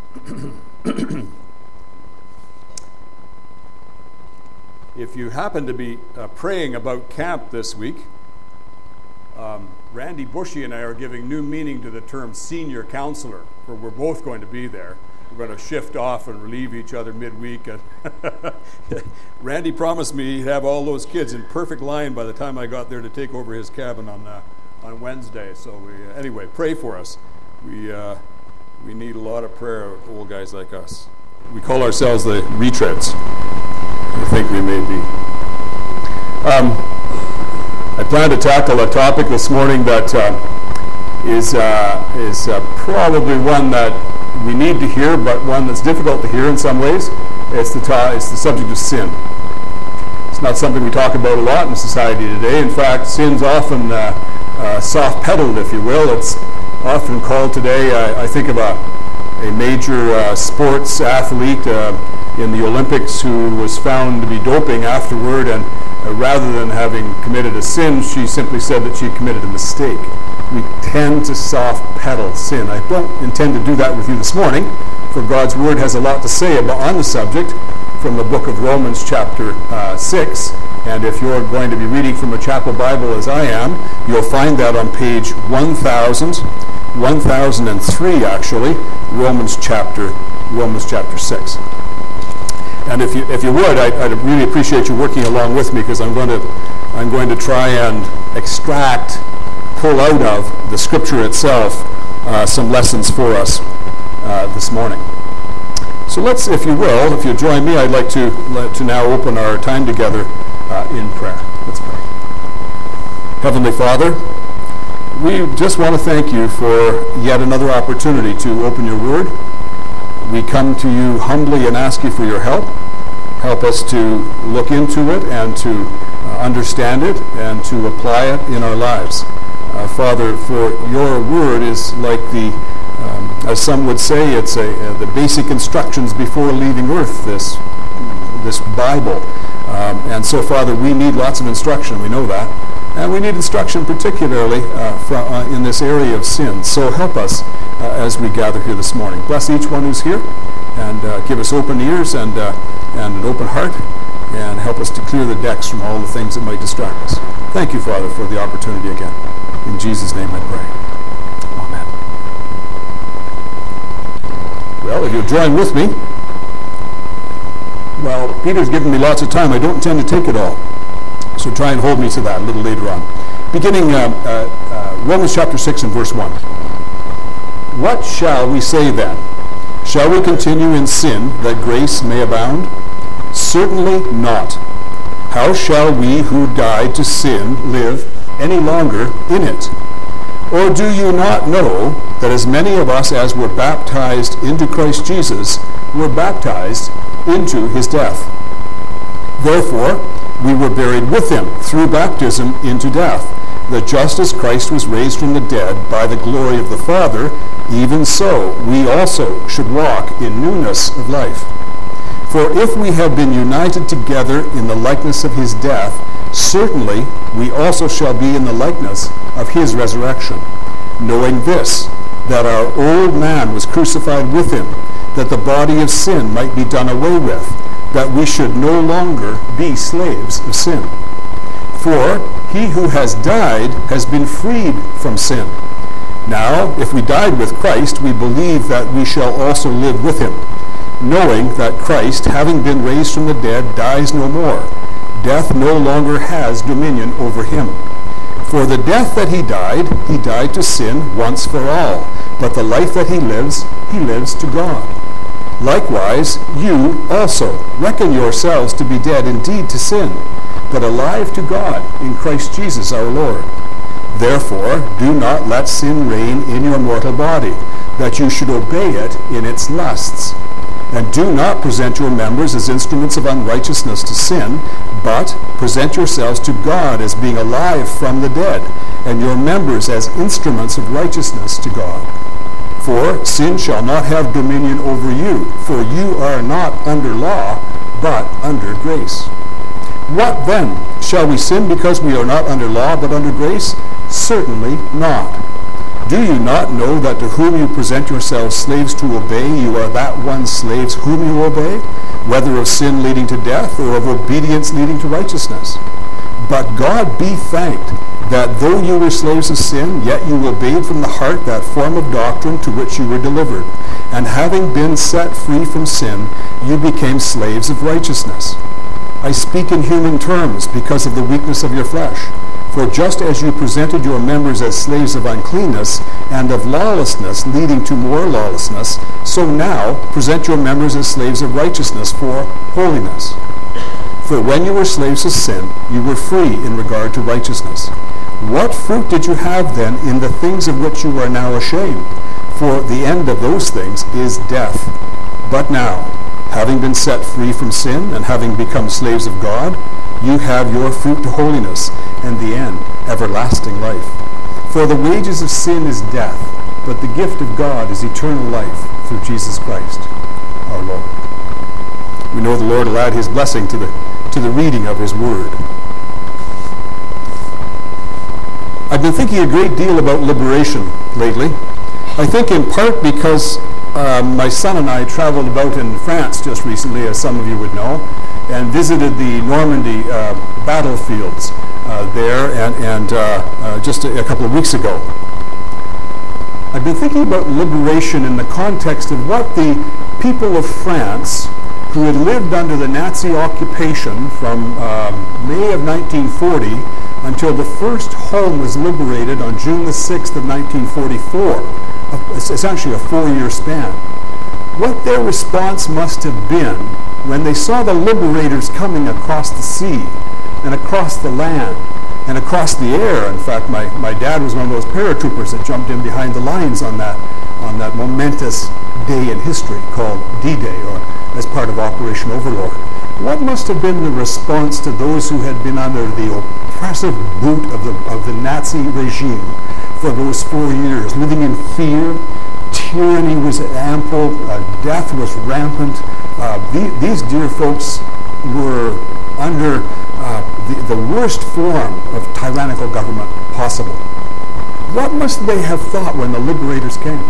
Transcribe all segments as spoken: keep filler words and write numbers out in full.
If you happen to be uh, praying about camp this week, um, Randy Bushy and I are giving new meaning to the term senior counselor, for we're both going to be there. We're going to shift off and relieve each other midweek. And Randy promised me he'd have all those kids in perfect line by the time I got there to take over his cabin on uh, on Wednesday. So we, uh, anyway, pray for us. We uh, we need a lot of prayer, old guys like us. We call ourselves the retreads. I think we may be. Um, I plan to tackle a topic this morning that uh, is uh, is uh, probably one that we need to hear, but one that's difficult to hear in some ways. It's the ta- it's the subject of sin. It's not something we talk about a lot in society today. In fact, sin's often uh, uh, soft-pedaled, if you will. It's often called today. I, I think of a a major uh, sports athlete uh, in the Olympics who was found to be doping afterward, and uh, rather than having committed a sin, she simply said that she committed a mistake. We tend to soft-pedal sin. I don't intend to do that with you this morning, for God's Word has a lot to say about on the subject from the book of Romans chapter uh, six, and if you're going to be reading from a chapel Bible as I am, you'll find that on page one thousand, one thousand three actually, Romans chapter Romans chapter six. And if you if you would, I, I'd really appreciate you working along with me, because I'm going to I'm going to try and extract, pull out of the Scripture itself uh, some lessons for us uh, this morning. So let's, if you will, if you join me, I'd like to let, to now open our time together uh, in prayer. Let's pray. Heavenly Father, we just want to thank you for yet another opportunity to open your Word. We come to you humbly and ask you for your help. Help us to look into it and to uh, understand it and to apply it in our lives. Uh, Father, for your Word is like the, um, as some would say, it's a, uh, the basic instructions before leaving earth, this, this Bible. Um, and so, Father, we need lots of instruction, we know that. And we need instruction particularly uh, from, uh, in this area of sin. So help us uh, as we gather here this morning. Bless each one who's here, and uh, give us open ears and, uh, and an open heart, and help us to clear the decks from all the things that might distract us. Thank you, Father, for the opportunity again. In Jesus' name I pray. Amen. Well, if you'll join with me, well, Peter's given me lots of time. I don't intend to take it all. So try and hold me to that a little later on. Beginning uh, uh, uh, Romans chapter six and verse one. What shall we say then? Shall we continue in sin that grace may abound? Certainly not. How shall we who died to sin live any longer in it? Or do you not know that as many of us as were baptized into Christ Jesus were baptized into his death? Therefore, we were buried with him through baptism into death, that just as Christ was raised from the dead by the glory of the Father, even so we also should walk in newness of life. For if we have been united together in the likeness of his death, certainly we also shall be in the likeness of his resurrection, knowing this, that our old man was crucified with him, that the body of sin might be done away with, that we should no longer be slaves of sin. For he who has died has been freed from sin. Now, if we died with Christ, we believe that we shall also live with him, knowing that Christ, having been raised from the dead, dies no more. Death no longer has dominion over him. For the death that he died, he died to sin once for all, but the life that he lives, he lives to God. Likewise, you also reckon yourselves to be dead indeed to sin, but alive to God in Christ Jesus our Lord. Therefore, do not let sin reign in your mortal body, that you should obey it in its lusts. And do not present your members as instruments of unrighteousness to sin, but present yourselves to God as being alive from the dead, and your members as instruments of righteousness to God. For sin shall not have dominion over you, for you are not under law, but under grace. What then? Shall we sin because we are not under law, but under grace? Certainly not. Do you not know that to whom you present yourselves slaves to obey, you are that one slaves whom you obey, whether of sin leading to death or of obedience leading to righteousness? But God be thanked that though you were slaves of sin, yet you obeyed from the heart that form of doctrine to which you were delivered. And having been set free from sin, you became slaves of righteousness. I speak in human terms because of the weakness of your flesh. For just as you presented your members as slaves of uncleanness and of lawlessness, leading to more lawlessness, so now present your members as slaves of righteousness for holiness. For when you were slaves of sin, you were free in regard to righteousness. What fruit did you have then in the things of which you are now ashamed? For the end of those things is death. But now, having been set free from sin and having become slaves of God, you have your fruit to holiness, and the end, everlasting life. For the wages of sin is death, but the gift of God is eternal life through Jesus Christ, our Lord. We know the Lord will add his blessing to the, to the reading of his word. I've been thinking a great deal about liberation lately. I think in part because uh, my son and I traveled about in France just recently, as some of you would know, and visited the Normandy uh, battlefields uh, there and, and uh, uh, just a, a couple of weeks ago. I've been thinking about liberation in the context of what the people of France, who had lived under the Nazi occupation from uh, May of nineteen forty until the first home was liberated on June the sixth of nineteen forty-four, essentially a four-year span, what their response must have been when they saw the liberators coming across the sea and across the land and across the air. In fact, my, my dad was one of those paratroopers that jumped in behind the lines on that, on that momentous day in history called D-Day, or as part of Operation Overlord. What must have been the response to those who had been under the oppressive boot of the, of the Nazi regime for those four years, living in fear? Tyranny was ample, uh, death was rampant. Uh, the, these dear folks were under uh, the, the worst form of tyrannical government possible. What must they have thought when the liberators came?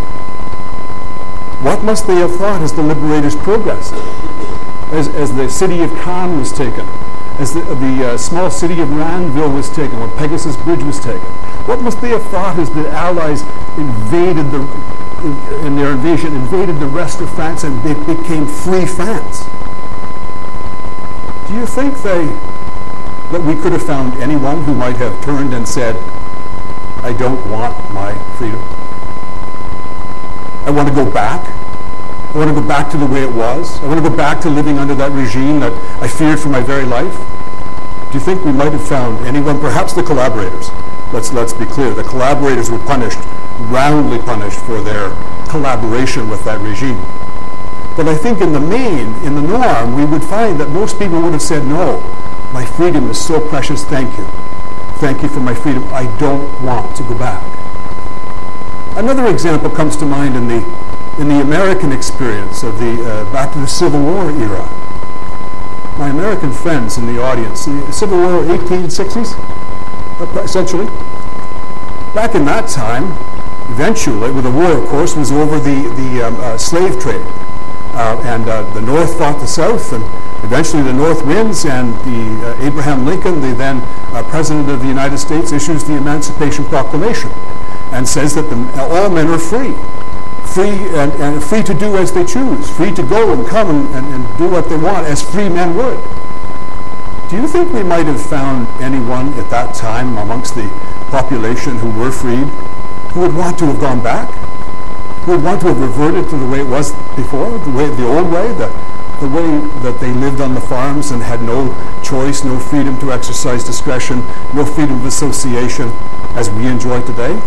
What must they have thought as the liberators progressed? As, as the city of Caen was taken, as the, the uh, small city of Ranville was taken, when Pegasus Bridge was taken. What must they have thought as the Allies invaded the, in their invasion, invaded the rest of France and they became free France? Do you think they, that we could have found anyone who might have turned and said, I don't want my freedom. I want to go back. I want to go back to the way it was. I want to go back to living under that regime that I feared for my very life. Do you think we might have found anyone, perhaps the collaborators? Let's, let's be clear. The collaborators were punished, roundly punished for their collaboration with that regime. But I think in the main, in the norm, we would find that most people would have said, no, my freedom is so precious, thank you. Thank you for my freedom. I don't want to go back. Another example comes to mind in the in the American experience of the uh, back to the Civil War era. My American friends in the audience, the Civil War, eighteen sixties, essentially. Back in that time, eventually, well, the war, of course, was over the the um, uh, slave trade, uh, and uh, the North fought the South, and eventually the North wins, and the uh, Abraham Lincoln, the then uh, President of the United States, issues the Emancipation Proclamation and says that the, all men are free. Free and, and free to do as they choose, free to go and come and, and, and do what they want as free men would. Do you think we might have found anyone at that time amongst the population who were freed who would want to have gone back? Who would want to have reverted to the way it was before, the way, the old way, the, the way that they lived on the farms and had no choice, no freedom to exercise discretion, no freedom of association as we enjoy today?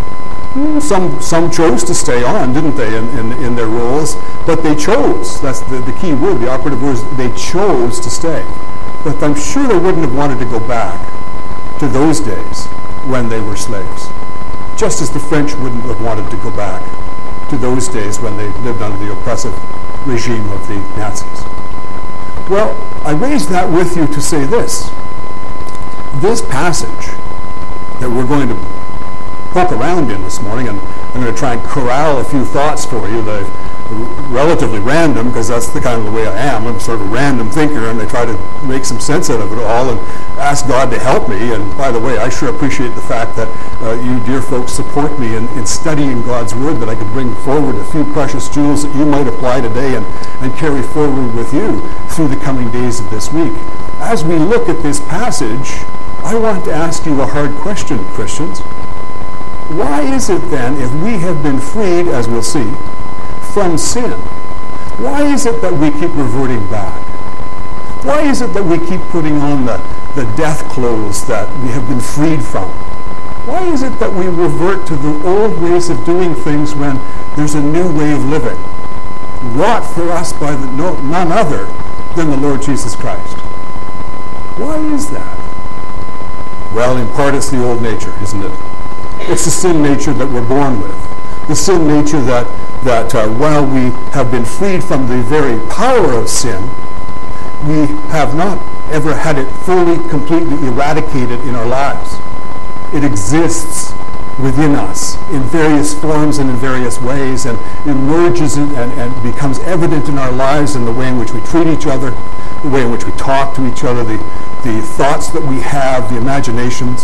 Some some chose to stay on, didn't they, in, in, in their roles? But they chose. That's the, the key word, the operative word is they chose to stay. But I'm sure they wouldn't have wanted to go back to those days when they were slaves. Just as the French wouldn't have wanted to go back to those days when they lived under the oppressive regime of the Nazis. Well, I raise that with you to say this. This passage that we're going to poke around in this morning, and I'm going to try and corral a few thoughts for you that are relatively random, because that's the kind of the way I am. I'm sort of a random thinker, and I try to make some sense out of it all and ask God to help me. And by the way, I sure appreciate the fact that uh, you dear folks support me in, in studying God's Word, that I could bring forward a few precious jewels that you might apply today and, and carry forward with you through the coming days of this week. As we look at this passage, I want to ask you a hard question, Christians. Why is it then, if we have been freed, as we'll see, from sin, why is it that we keep reverting back? Why is it that we keep putting on the, the death clothes that we have been freed from? Why is it that we revert to the old ways of doing things when there's a new way of living, wrought for us by the, no, none other than the Lord Jesus Christ? Why is that? Well, in part it's the old nature, isn't it? It's the sin nature that we're born with. The sin nature that, that uh, while we have been freed from the very power of sin, we have not ever had it fully, completely eradicated in our lives. It exists within us in various forms and in various ways, and emerges in, and, and becomes evident in our lives in the way in which we treat each other, the way in which we talk to each other, the, the thoughts that we have, the imaginations.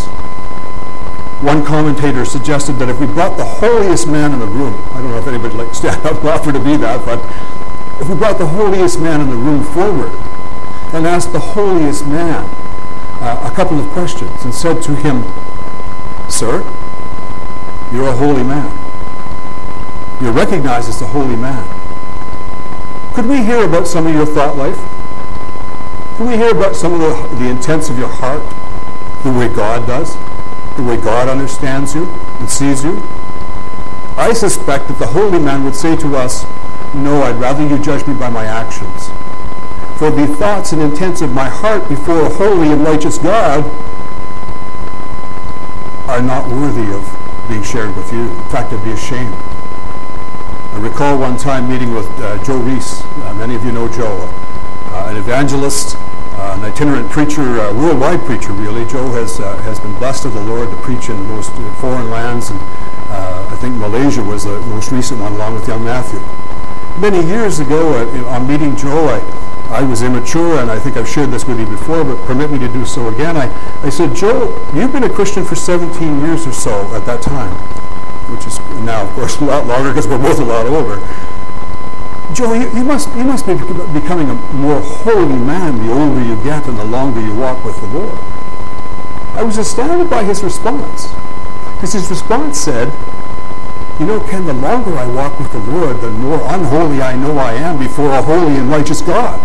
One commentator suggested that if we brought the holiest man in the room, I don't know if anybody would like to stand up and offer to be that, but if we brought the holiest man in the room forward and asked the holiest man uh, a couple of questions and said to him, "Sir, you're a holy man. You're recognized as the holy man. Could we hear about some of your thought life? Could we hear about some of the, the intents of your heart, the way God does, the way God understands you and sees you?" I suspect that the holy man would say to us, "No, I'd rather you judge me by my actions. For the thoughts and intents of my heart before a holy and righteous God are not worthy of being shared with you. In fact, I'd be ashamed." I recall one time meeting with uh, Joe Reese. Uh, many of you know Joe, uh, an evangelist, uh, an itinerant preacher, a worldwide preacher really. Joe has uh, has been blessed of the Lord to preach in most foreign lands, and uh, I think Malaysia was the most recent one, along with young Matthew. Many years ago, uh, on meeting Joe, I, I was immature, and I think I've shared this with you before, but permit me to do so again. I, I said, "Joe, you've been a Christian for seventeen years or so at that time," which is now, of course, a lot longer because we're both a lot older. "Joe, you, you must you must be becoming a more holy man the older you get and the longer you walk with the Lord." I was astounded by his response, because his response said, "You know, Ken, the longer I walk with the Lord, the more unholy I know I am before a holy and righteous God."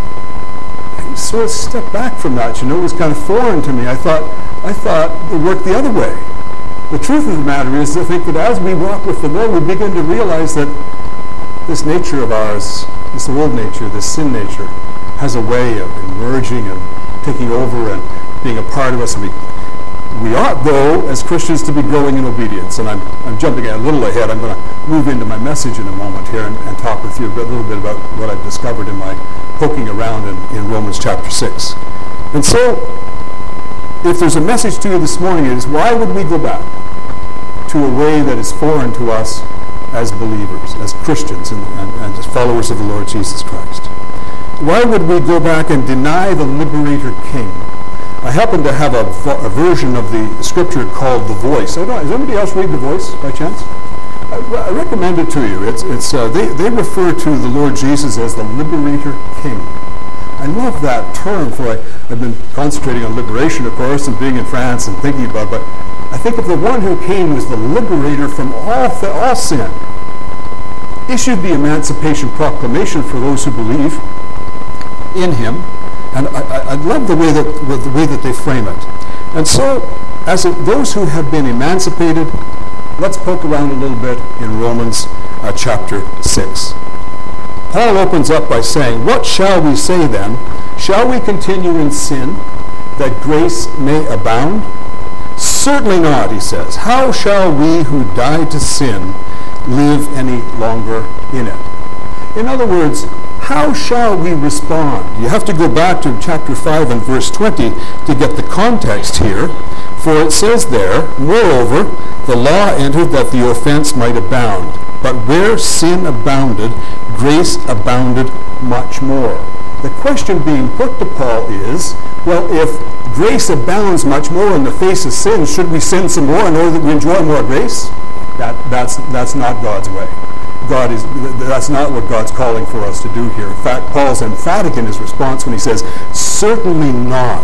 I sort of stepped back from that. You know, it was kind of foreign to me. I thought, I thought it worked the other way. The truth of the matter is, I think that as we walk with the Lord, we begin to realize that this nature of ours, this old nature, this sin nature, has a way of emerging and taking over and being a part of us. We, we ought, though, as Christians, to be growing in obedience. And I'm, I'm jumping a little ahead. I'm going to move into my message in a moment here and, and talk with you a, bit, a little bit about what I've discovered in my poking around in, in Romans chapter six. And so, if there's a message to you this morning, it is, why would we go back to a way that is foreign to us as believers, as Christians, and, and, and as followers of the Lord Jesus Christ? Why would we go back and deny the Liberator King? I happen to have a, a version of the scripture called The Voice. I don't, does anybody else read The Voice by chance? I, I recommend it to you. It's, it's, uh, they, they refer to the Lord Jesus as the Liberator King. I love that term, for I, I've been concentrating on liberation, of course, and being in France and thinking about it, but I think of the one who came as the liberator from all, th- all sin, issued the Emancipation Proclamation for those who believe in him, and I, I, I love the way that the way that they frame it. And so, as it, those who have been emancipated, let's poke around a little bit in Romans uh, chapter six. Paul opens up by saying, "What shall we say then? Shall we continue in sin, that grace may abound? Certainly not," he says. "How shall we who died to sin live any longer in it?" In other words, how shall we respond? You have to go back to chapter five and verse twenty to get the context here. For it says there, moreover, the law entered that the offense might abound. But where sin abounded, grace abounded much more. The question being put to Paul is, well, if grace abounds much more in the face of sin, should we sin some more in order that we enjoy more grace? That, that's, that's not God's way. God is, that's not what God's calling for us to do here. In fact, Paul's emphatic in his response when he says, certainly not.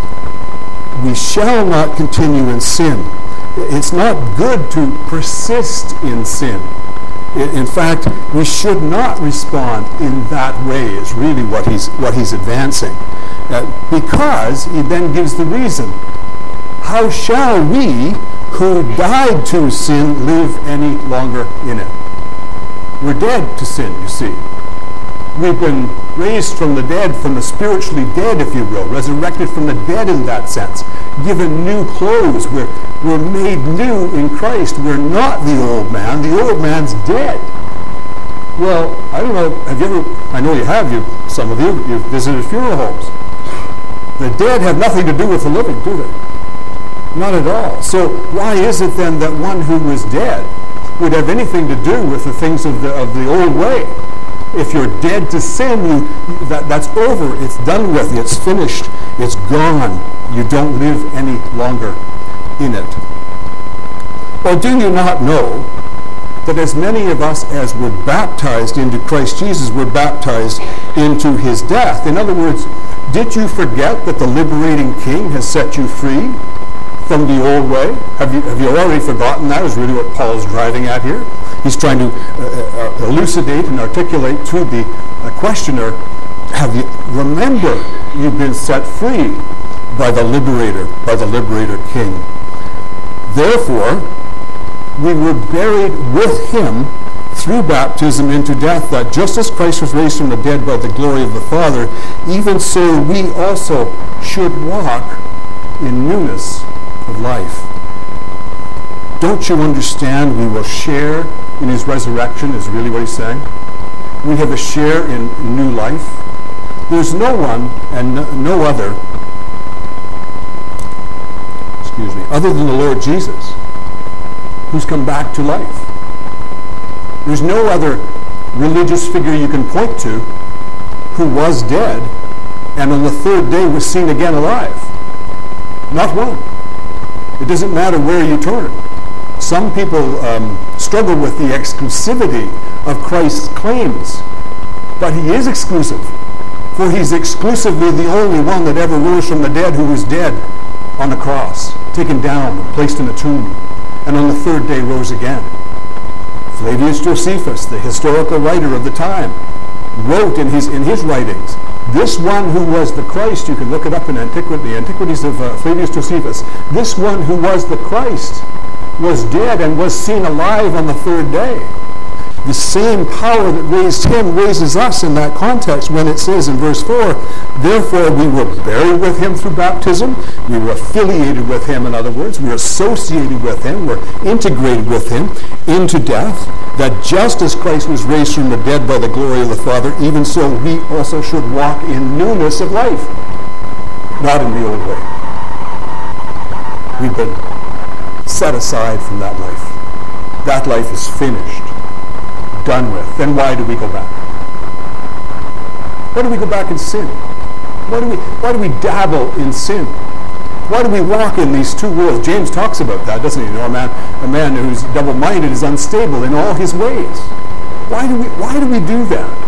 We shall not continue in sin. It's not good to persist in sin. In fact, we should not respond in that way is really what he's, what he's advancing. Uh, because he then gives the reason. How shall we who died to sin live any longer in it? We're dead to sin, you see. We've been raised from the dead, from the spiritually dead, if you will, resurrected from the dead in that sense, given new clothes. We're, we're made new in Christ. We're not the old man. The old man's dead. Well, I don't know, have you ever, I know you have, you, some of you, you've visited funeral homes. The dead have nothing to do with the living, do they? Not at all. So why is it then that one who was dead would have anything to do with the things of the, of the old way? If you're dead to sin, you, that, that's over. It's done with. It's finished. It's gone. You don't live any longer in it. Or do you not know that as many of us as were baptized into Christ Jesus were baptized into his death? In other words, did you forget that the liberating King has set you free from the old way? Have you, have you already forgotten that? Is really what Paul is driving at here. He's trying to uh, uh, elucidate and articulate to the uh, questioner, have you, remember, you've been set free by the liberator, by the liberator King. Therefore, we were buried with him through baptism into death, that just as Christ was raised from the dead by the glory of the Father, even so we also should walk in newness of life. Don't you understand we will share in his resurrection, is really what he's saying? We have a share in new life. There's no one and no, no other, excuse me, other than the Lord Jesus, who's come back to life. There's no other religious figure you can point to who was dead and on the third day was seen again alive. Not one. It doesn't matter where you turn. Some people um, struggle with the exclusivity of Christ's claims, but he is exclusive, for he's exclusively the only one that ever rose from the dead who was dead on the cross, taken down and placed in a tomb, and on the third day rose again. Flavius Josephus, the historical writer of the time, wrote in his in his writings, this one who was the Christ, you can look it up in antiquity, the Antiquities of uh, Flavius Josephus, this one who was the Christ was dead and was seen alive on the third day. The same power that raised him raises us in that context when it says in verse four, therefore we were buried with him through baptism, we were affiliated with him, in other words, we were associated with him, we're integrated with him into death, that just as Christ was raised from the dead by the glory of the Father, even so we also should walk in newness of life, not in the old way. We've been set aside from that life. That life is finished, done with. Then why do we go back? Why do we go back and sin? Why do we, why do we dabble in sin? Why do we walk in these two worlds? James talks about that, doesn't he? You know, a man, a man who's double-minded is unstable in all his ways. Why do we, why do we do that?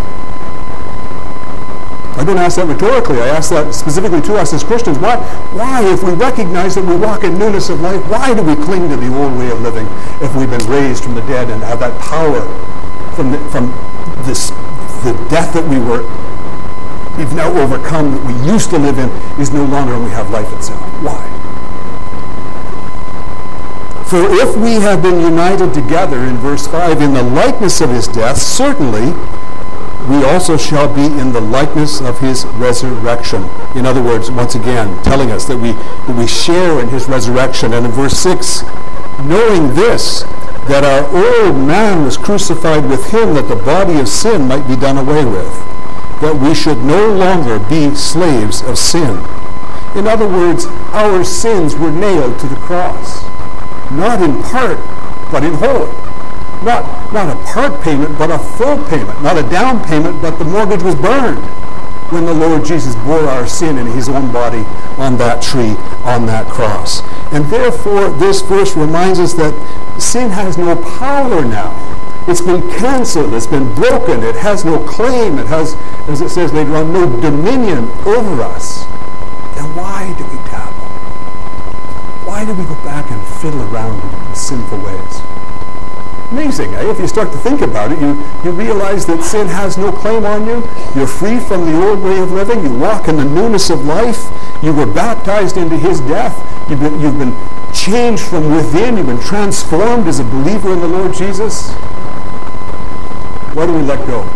I don't ask that rhetorically. I ask that specifically to us as Christians. Why, why, if we recognize that we walk in newness of life, why do we cling to the old way of living if we've been raised from the dead and have that power from the, from this, the death that we were, we've now overcome, that we used to live in, is no longer, and we have life itself? Why? For if we have been united together, in verse five, in the likeness of his death, certainly we also shall be in the likeness of his resurrection. In other words, once again, telling us that we, that we share in his resurrection. And in verse six, knowing this, that our old man was crucified with him, that the body of sin might be done away with, that we should no longer be slaves of sin. In other words, our sins were nailed to the cross. Not in part, but in whole. Not, not a part payment, but a full payment. Not a down payment, but the mortgage was burned when the Lord Jesus bore our sin in his own body on that tree, on that cross. And therefore, this verse reminds us that sin has no power now. It's been canceled. It's been broken. It has no claim. It has, as it says later on, no dominion over us. Then why do we dabble? Why do we go back and fiddle around in sinful ways? Amazing, eh? If you start to think about it, you, you realize that sin has no claim on you. You're free from the old way of living. You walk in the newness of life. You were baptized into his death. You've been, you've been changed from within. You've been transformed as a believer in the Lord Jesus. Why do we let go?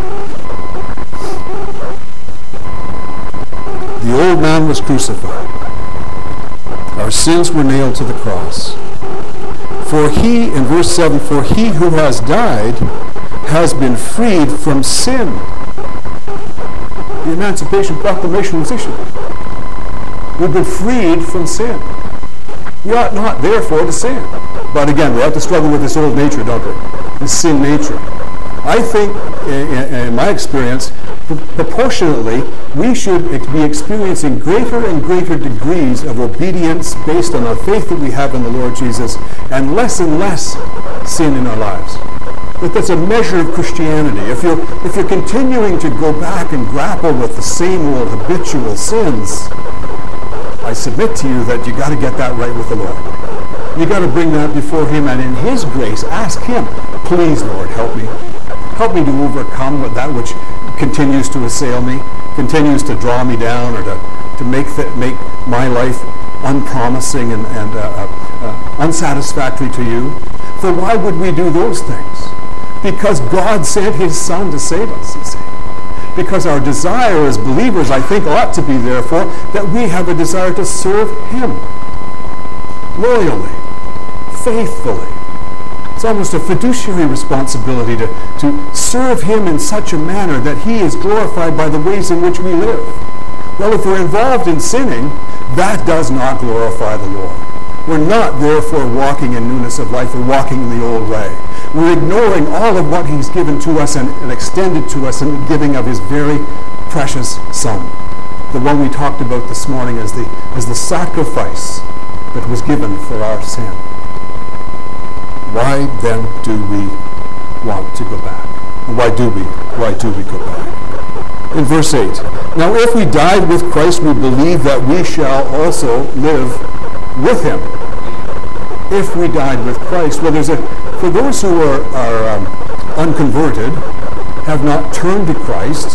The old man was crucified. Our sins were nailed to the cross. For he, in verse seven, for he who has died has been freed from sin. The Emancipation Proclamation was issued. We've been freed from sin. We ought not, therefore, to sin. But again, we have to struggle with this old nature, don't we? This sin nature. I think, in, in my experience, proportionately, we should be experiencing greater and greater degrees of obedience based on our faith that we have in the Lord Jesus, and less and less sin in our lives. But that's a measure of Christianity. If you're, if you're continuing to go back and grapple with the same old habitual sins, I submit to you that you got to get that right with the Lord. You got to bring that before him, and in his grace, ask him, please, Lord, help me. Help me to overcome that which continues to assail me, continues to draw me down, or to, to make the, make my life unpromising and, and uh, uh, unsatisfactory to you. For why would we do those things? Because God sent his Son to save us, you see. Because our desire as believers, I think, ought to be, therefore, that we have a desire to serve him loyally, faithfully. It's almost a fiduciary responsibility to, to serve him in such a manner that he is glorified by the ways in which we live. Well, if we're involved in sinning, that does not glorify the Lord. We're not, therefore, walking in newness of life or walking in the old way. We're ignoring all of what he's given to us and, and extended to us in the giving of his very precious Son. The one we talked about this morning as the, as the sacrifice that was given for our sin. Why then do we want to go back? And why do we? Why do we go back? In verse eight, now if we died with Christ, we believe that we shall also live with him. If we died with Christ, well, there's a for those who are, are um, unconverted, have not turned to Christ,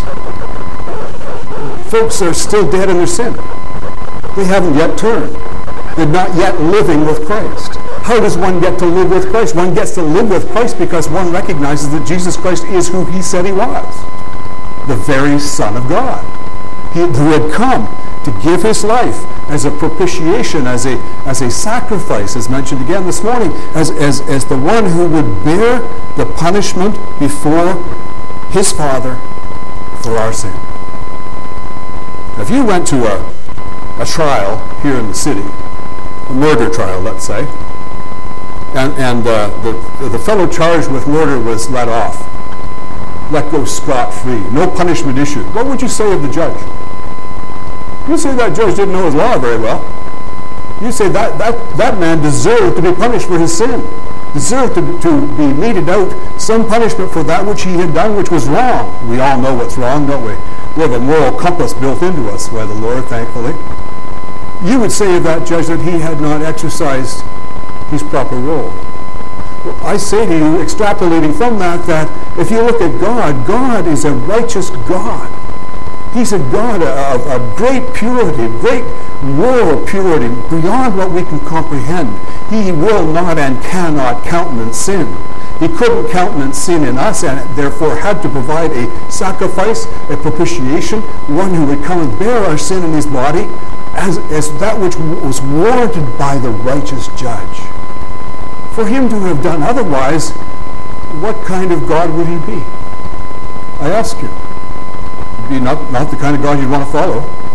folks are still dead in their sin. They haven't yet turned. They're not yet living with Christ. How does one get to live with Christ? One gets to live with Christ because one recognizes that Jesus Christ is who he said he was. The very Son of God. He, who had come to give his life as a propitiation, as a, as a sacrifice, as mentioned again this morning, as, as, as the one who would bear the punishment before his Father for our sin. If you went to a, a trial here in the city, a murder trial, let's say, and, and uh, the, the fellow charged with murder was let off, let go scot-free, no punishment issued, what would you say of the judge? You say that judge didn't know his law very well. You say that, that, that man deserved to be punished for his sin, deserved to, to be meted out some punishment for that which he had done, which was wrong. We all know what's wrong, don't we? We have a moral compass built into us by the Lord, thankfully. You would say of that judge that he had not exercised his proper role. Well, I say to you, extrapolating from that, that if you look at God, God is a righteous God. He's a God of, of great purity, great moral purity, beyond what we can comprehend. He will not and cannot countenance sin. He couldn't countenance sin in us, and therefore had to provide a sacrifice, a propitiation, one who would come and bear our sin in his body, as, as that which was warranted by the righteous judge. For him to have done otherwise, what kind of God would he be? I ask you. Be not, not the kind of God you'd want to follow.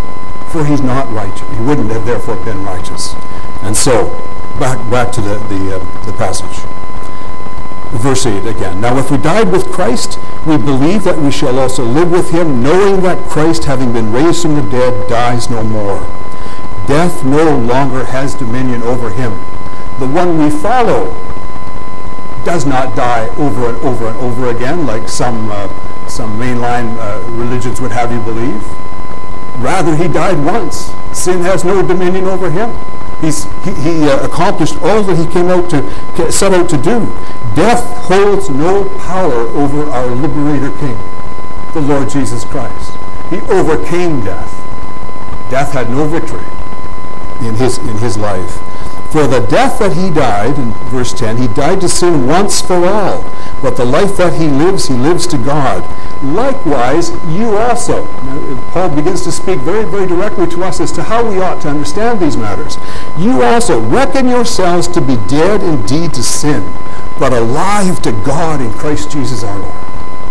for he's not righteous. He wouldn't have therefore been righteous. And so, back back to the, the, uh, the passage. Verse eight again. Now if we died with Christ, we believe that we shall also live with him, knowing that Christ, having been raised from the dead, dies no more. Death no longer has dominion over him. The one we follow does not die over and over and over again, like some uh, some mainline uh, religions would have you believe. Rather, he died once. Sin has no dominion over him. He's, he he uh, accomplished all that he came out to set out to do. Death holds no power over our liberator King, the Lord Jesus Christ. He overcame death. Death had no victory in his in his life. For the death that he died, in verse ten, he died to sin once for all. But the life that he lives, he lives to God. Likewise, you also. Now, Paul begins to speak very, very directly to us as to how we ought to understand these matters. You also reckon yourselves to be dead indeed to sin, but alive to God in Christ Jesus our Lord.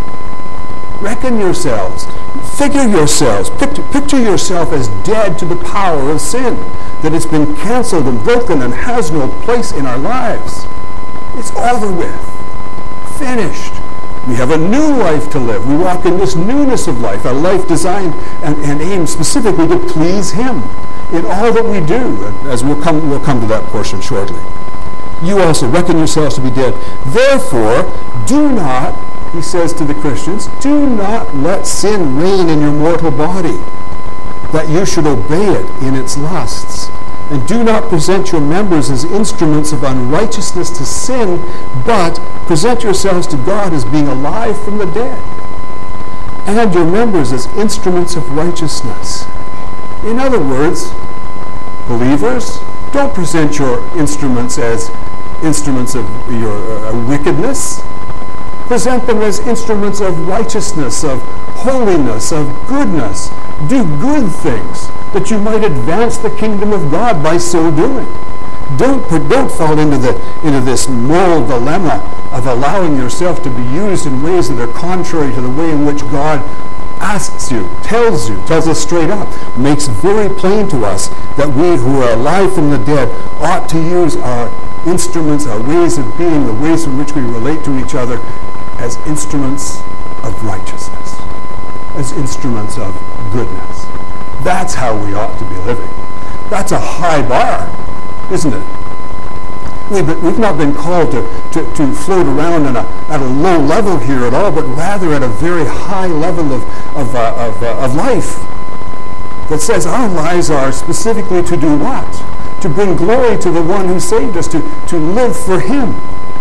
Reckon yourselves, figure yourselves, picture, picture yourself as dead to the power of sin, that it's been canceled and broken and has no place in our lives. It's over with. Finished. We have a new life to live. We walk in this newness of life, a life designed and, and aimed specifically to please him in all that we do, as we'll come, we'll come to that portion shortly. You also reckon yourselves to be dead. Therefore, do not, he says to the Christians, do not let sin reign in your mortal body, that you should obey it in its lusts. And do not present your members as instruments of unrighteousness to sin, but present yourselves to God as being alive from the dead, and your members as instruments of righteousness. In other words, believers, don't present your instruments as instruments of your uh, wickedness. Present them as instruments of righteousness, of holiness, of goodness. Do good things, that you might advance the kingdom of God by so doing. Don't, don't fall into, the, into this moral dilemma of allowing yourself to be used in ways that are contrary to the way in which God asks you, tells you, tells us straight up, makes very plain to us that we who are alive from the dead ought to use our instruments, our ways of being, the ways in which we relate to each other as instruments of righteousness, as instruments of goodness. That's how we ought to be living. That's a high bar, isn't it? We've, been, we've not been called to, to, to float around in a, at a low level here at all, but rather at a very high level of, of, uh, of, uh, of life that says our lives are specifically to do what? To bring glory to the one who saved us, to, to live for him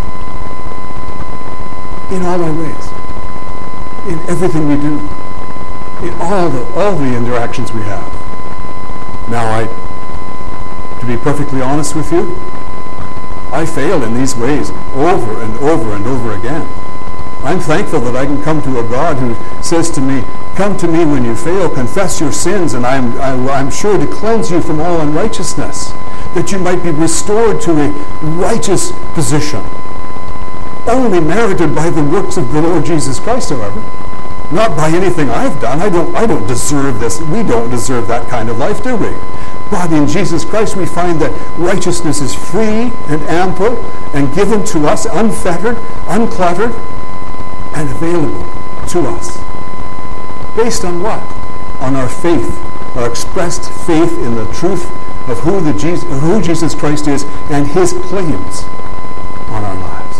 in all our ways, in everything we do, in all the all the interactions we have. Now, I, to be perfectly honest with you, I fail in these ways over and over and over again. I'm thankful that I can come to a God who says to me, come to me when you fail, confess your sins, and I'm, I, I'm sure to cleanse you from all unrighteousness, that you might be restored to a righteous position, only merited by the works of the Lord Jesus Christ, however. Not by anything I've done. I don't I don't deserve this. We don't deserve that kind of life, do we? But in Jesus Christ we find that righteousness is free and ample and given to us, unfettered, uncluttered, and available to us. Based on what? On our faith, our expressed faith in the truth of who, the Jesus, who Jesus Christ is and his claims on our lives.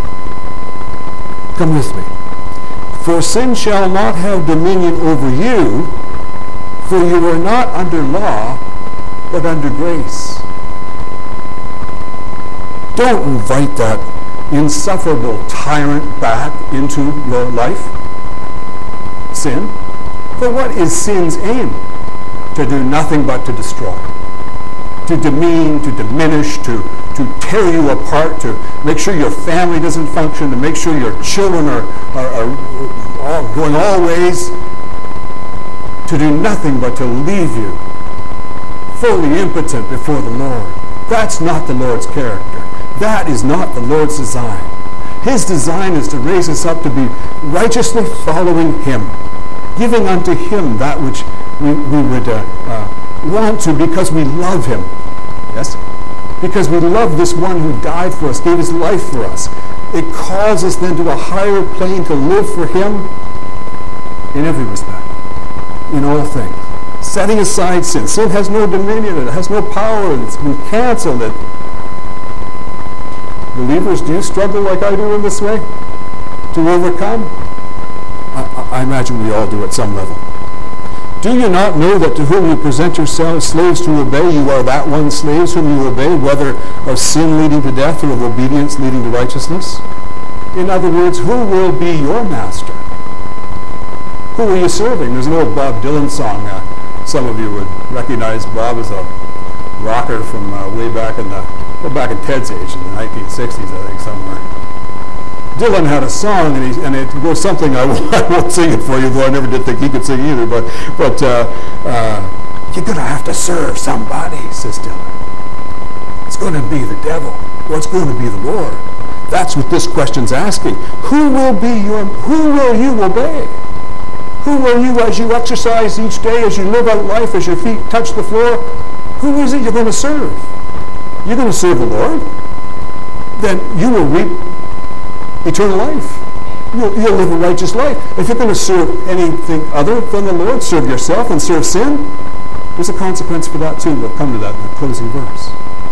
Come with me. For sin shall not have dominion over you, for you are not under law, but under grace. Don't invite that insufferable tyrant back into your life. Sin. For what is sin's aim? To do nothing but to destroy. To demean, to diminish, to, to tear you apart, to make sure your family doesn't function, to make sure your children are, are, are all going all ways, to do nothing but to leave you fully impotent before the Lord. That's not the Lord's character. That is not the Lord's design. His design is to raise us up to be righteously following him, giving unto him that which we, we would uh, uh, want to because we love him. Yes? Because we love this one who died for us, gave his life for us. It calls us then to a higher plane to live for him in every respect, in all things. Setting aside sin. Sin has no dominion, it has no power, it's been canceled. It. Believers, do you struggle like I do in this way to overcome? I, I imagine we all do at some level. Do you not know that to whom you present yourselves slaves to obey, you are that one slaves whom you obey, whether of sin leading to death or of obedience leading to righteousness? In other words, who will be your master? Who are you serving? There's an old Bob Dylan song. Uh, some of you would recognize Bob as a rocker from uh, way back in the, well, back in Ted's age, in the nineteen sixties, I think, somewhere. Dylan had a song, and, he, and it goes something, I won't, I won't sing it for you, though I never did think he could sing either, but, but uh, uh, you're going to have to serve somebody, says Dylan. It's going to be the devil, or it's going to be the Lord. That's what this question's asking. Who will be your, who will you obey? Who will you, as you exercise each day, as you live out life, as your feet touch the floor, who is it you're going to serve? You're going to serve the Lord? Then you will reap eternal life. You'll, you'll live a righteous life. If you're going to serve anything other than the Lord, serve yourself and serve sin, there's a consequence for that too. We'll come to that in the closing verse.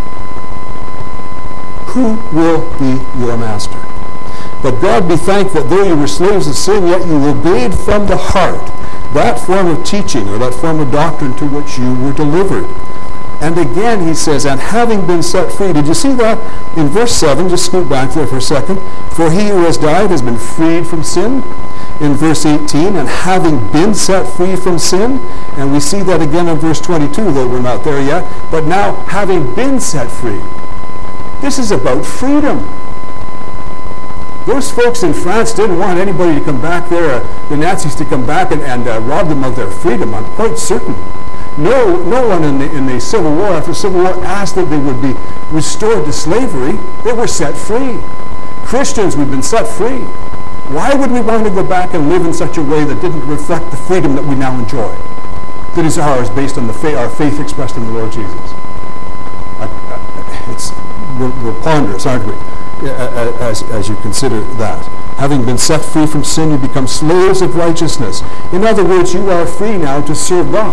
Who will be your master? But God be thanked that though you were slaves of sin, yet you obeyed from the heart that form of teaching or that form of doctrine to which you were delivered. And again, he says, and having been set free. Did you see that in verse seven? Just scoot back there for a second. For he who has died has been freed from sin. In verse eighteen, and having been set free from sin. And we see that again in verse twenty-two, though we're not there yet. But now, having been set free. This is about freedom. Those folks in France didn't want anybody to come back there, uh, the Nazis to come back and, and uh, rob them of their freedom, I'm quite certain. No, no one in the, in the Civil War, after the Civil War, asked that they would be restored to slavery. They were set free. Christians, we've been set free. Why would we want to go back and live in such a way that didn't reflect the freedom that we now enjoy, that is ours based on the fa- our faith expressed in the Lord Jesus? I, I, it's, we're, we're ponderous, aren't we, as, as you consider that. Having been set free from sin, you become slaves of righteousness. In other words, you are free now to serve God.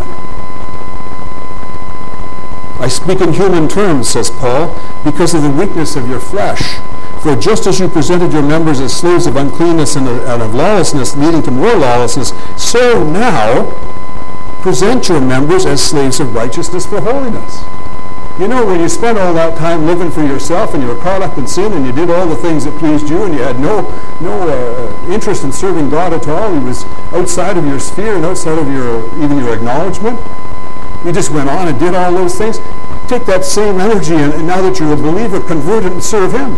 I speak in human terms, says Paul, because of the weakness of your flesh. For just as you presented your members as slaves of uncleanness and of lawlessness, leading to more lawlessness, so now present your members as slaves of righteousness for holiness. You know, when you spent all that time living for yourself and you were caught up in sin and you did all the things that pleased you and you had no no uh, interest in serving God at all, He was outside of your sphere and outside of your even your acknowledgement. You just went on and did all those things. Take that same energy and, and now that you're a believer, convert it and serve Him.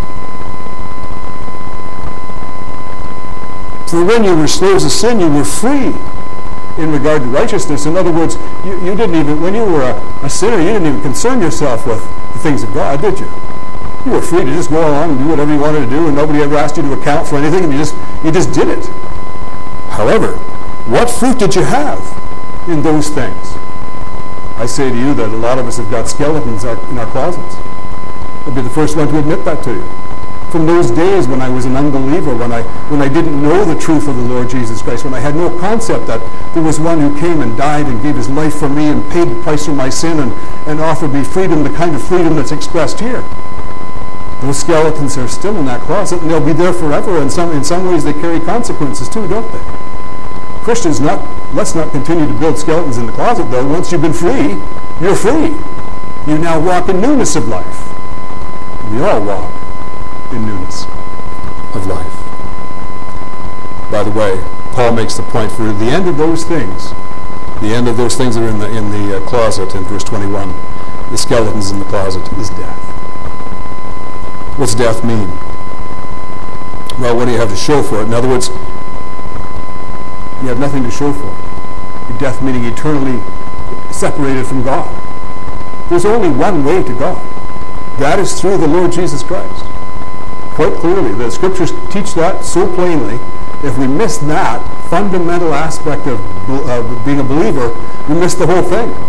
For when you were slaves of sin, you were free in regard to righteousness. In other words, you, you didn't even, when you were a, a sinner, you didn't even concern yourself with the things of God, did you? You were free to just go along and do whatever you wanted to do, and nobody ever asked you to account for anything, and you just you just did it. However, what fruit did you have in those things? I say to you that a lot of us have got skeletons in our closets. I'll be the first one to admit that to you. From those days when I was an unbeliever, when I when I didn't know the truth of the Lord Jesus Christ, when I had no concept that there was one who came and died and gave his life for me and paid the price for my sin and, and offered me freedom, the kind of freedom that's expressed here. Those skeletons are still in that closet, and they'll be there forever. And some in some ways they carry consequences too, don't they? Christians, not let's not continue to build skeletons in the closet, though. Once you've been free, you're free. You now walk in newness of life. We all walk in newness of life. By the way, Paul makes the point for the end of those things. The end of those things that are in the in the uh, closet in verse twenty-one. The skeletons in the closet is death. What's death mean? Well, what do you have to show for it? In other words, you have nothing to show for it. Death meaning eternally separated from God. There's only one way to God. That is through the Lord Jesus Christ. Quite clearly, the Scriptures teach that so plainly. If we miss that fundamental aspect of, of being a believer, we miss the whole thing.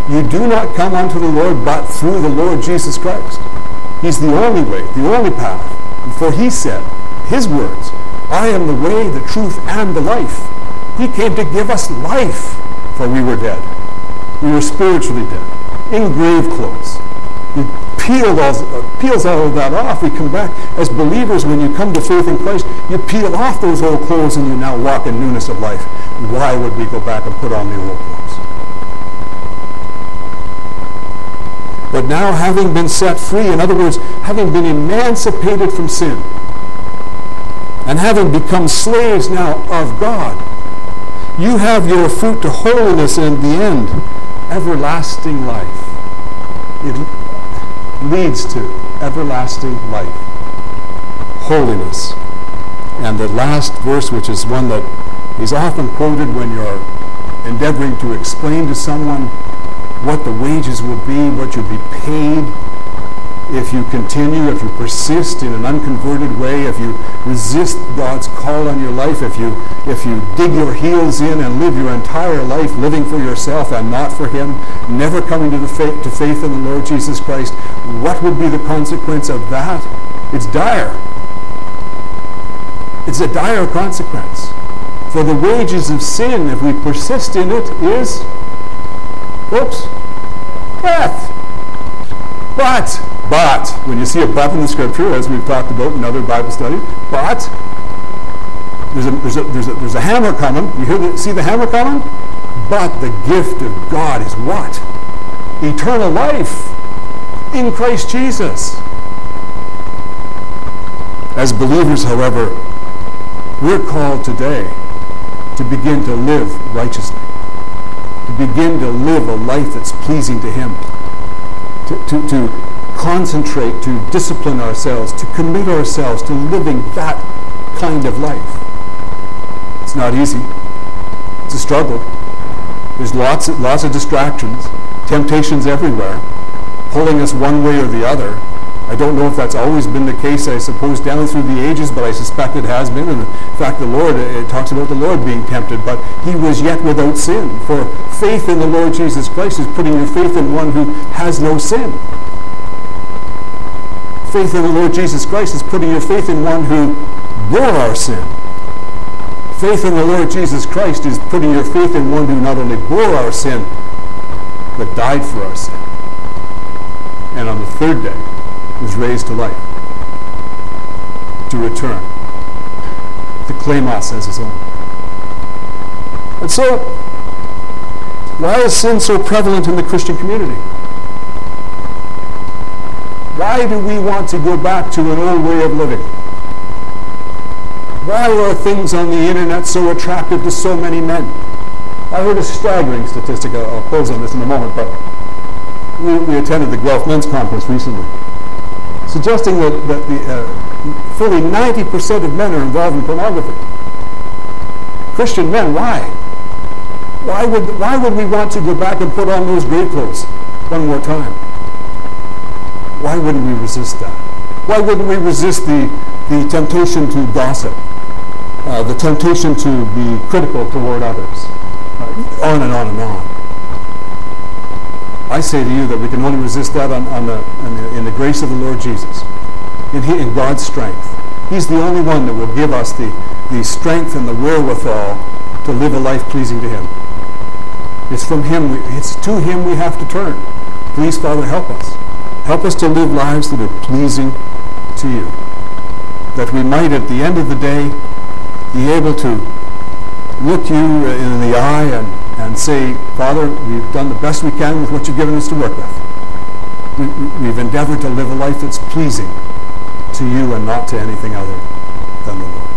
You do not come unto the Lord but through the Lord Jesus Christ. He's the only way, the only path. For he said, his words, I am the way, the truth, and the life. He came to give us life, for we were dead. We were spiritually dead, in grave clothes. He peeled all, uh, peels all of that off. We come back as believers. When you come to faith in Christ, you peel off those old clothes and you now walk in newness of life. Why would we go back and put on the old clothes? But now, having been set free, in other words, having been emancipated from sin, and having become slaves now of God, you have your fruit to holiness, and the end, everlasting life. It leads to everlasting life, holiness. And the last verse, which is one that is often quoted when you're endeavoring to explain to someone what the wages will be, what you'll be paid if you continue, if you persist in an unconverted way, if you resist God's call on your life, if you if you dig your heels in and live your entire life living for yourself and not for Him, never coming to the faith, to faith in the Lord Jesus Christ. What would be the consequence of that? It's dire. It's a dire consequence. For the wages of sin, if we persist in it, is, whoops, death. But, but, when you see a but in the Scripture, as we've talked about in other Bible studies, but, there's a, there's a, there's a, there's a hammer coming. You hear the, see the hammer coming? But the gift of God is what? Eternal life in Christ Jesus. As believers, however, we're called today to begin to live righteously, to begin to live a life that's pleasing to Him, to, to, to concentrate, to discipline ourselves, to commit ourselves to living that kind of life. It's not easy. It's a struggle. There's lots of, lots of distractions, temptations everywhere, pulling us one way or the other. I don't know if that's always been the case, I suppose, down through the ages, but I suspect it has been. And in fact, the Lord, it talks about the Lord being tempted, but He was yet without sin. For faith in the Lord Jesus Christ is putting your faith in one who has no sin. Faith in the Lord Jesus Christ is putting your faith in one who bore our sin. Faith in the Lord Jesus Christ is putting your faith in one who not only bore our sin, but died for our sin. And on the third day, was raised to life, to return, to claim us as His own. And so, why is sin so prevalent in the Christian community? Why do we want to go back to an old way of living? Why are things on the internet so attractive to so many men? I heard a staggering statistic. I'll, I'll close on this in a moment, but we, we attended the Guelph Men's Conference recently, suggesting that, that the, uh, fully ninety percent of men are involved in pornography. Christian men, why? Why would, why would we want to go back and put on those grave clothes one more time? Why wouldn't we resist that? Why wouldn't we resist the, the temptation to gossip, uh, the temptation to be critical toward others, uh, on and on and on? I say to you that we can only resist that on, on the, on the, in the grace of the Lord Jesus, in, he, in God's strength. He's the only one that will give us the, the strength and the wherewithal to live a life pleasing to Him. It's from Him, we, it's to Him we have to turn. Please, Father, help us. Help us to live lives that are pleasing to You, that we might at the end of the day be able to look You in the eye and, and say, Father, we've done the best we can with what You've given us to work with. We, we've endeavored to live a life that's pleasing to You and not to anything other than the Lord.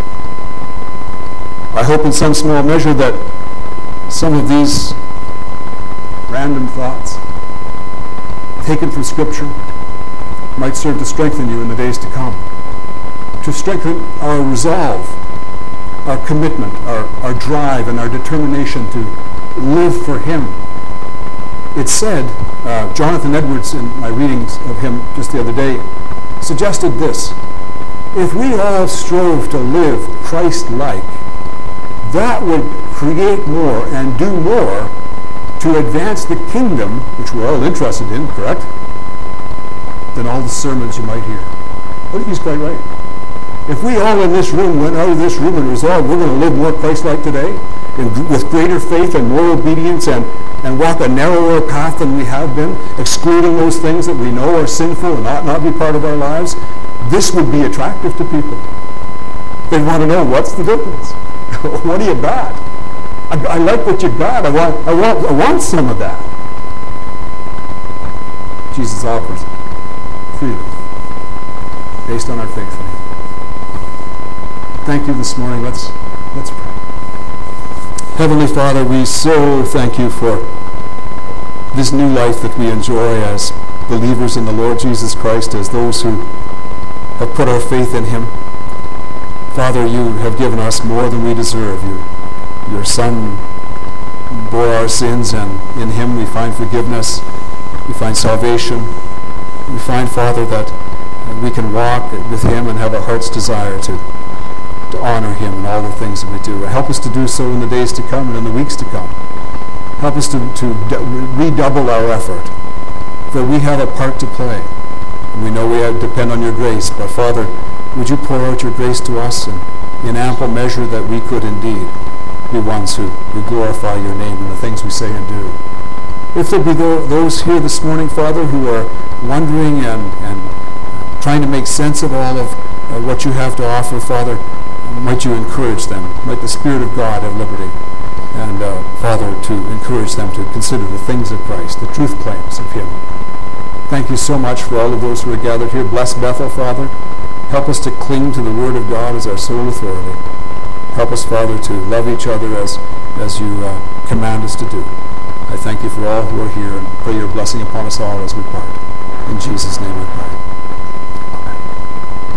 I hope in some small measure that some of these random thoughts taken from Scripture might serve to strengthen you in the days to come, to strengthen our resolve, our commitment, our, our drive, and our determination to live for Him. It said, uh, Jonathan Edwards, in my readings of him just the other day, suggested this: if we all strove to live Christ-like, that would create more and do more to advance the kingdom, which we're all interested in, correct? Than all the sermons you might hear. I think he's quite right. If we all in this room went out of this room and resolved we're going to live more Christ-like today, and with greater faith and more obedience, and, and walk a narrower path than we have been, excluding those things that we know are sinful and ought not be part of our lives, this would be attractive to people. They'd want to know, what's the difference? What do you got? I, I like what you got. I want, I want, I want some of that. Jesus offers freedom based on our faith in him. Thank you this morning. Let's let's pray. Heavenly Father, we so thank you for this new life that we enjoy as believers in the Lord Jesus Christ, as those who have put our faith in him. Father, you have given us more than we deserve. You, your Son bore our sins, and in him we find forgiveness. We find salvation. We find, Father, that we can walk with him and have a heart's desire to, to honor him in all the things that we do. Help us to do so in the days to come and in the weeks to come. Help us to, to redouble our effort, for we have a part to play. And we know we have, depend on your grace, but Father, would you pour out your grace to us in, in ample measure, that we could indeed be ones who, who glorify your name in the things we say and do. If there be those here this morning, Father, who are wondering and, and trying to make sense of all of uh, what you have to offer, Father, might you encourage them. Might the Spirit of God have liberty. And, uh, Father, to encourage them to consider the things of Christ, the truth claims of him. Thank you so much for all of those who are gathered here. Bless Bethel, Father. Help us to cling to the Word of God as our sole authority. Help us, Father, to love each other as, as you uh, command us to do. I thank you for all who are here, and pray your blessing upon us all as we part. In Jesus' name I pray.